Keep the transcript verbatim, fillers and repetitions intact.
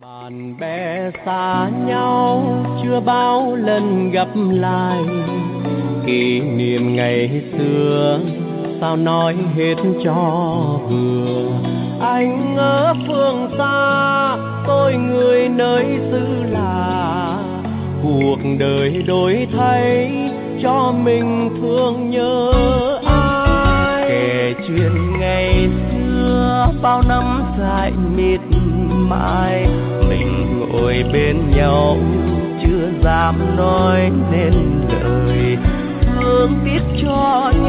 Bạn bè xa nhau chưa bao lần gặp lại, kỷ niệm ngày xưa sao nói hết cho vừa. Anh ở phương xa, tôi người nơi xứ lạ, cuộc đời đổi thay cho mình thương nhớ ai. Kể chuyện ngày xưa bao năm dài miệt mài, mình ngồi bên nhau chưa dám nói nên lời, thương tiếc cho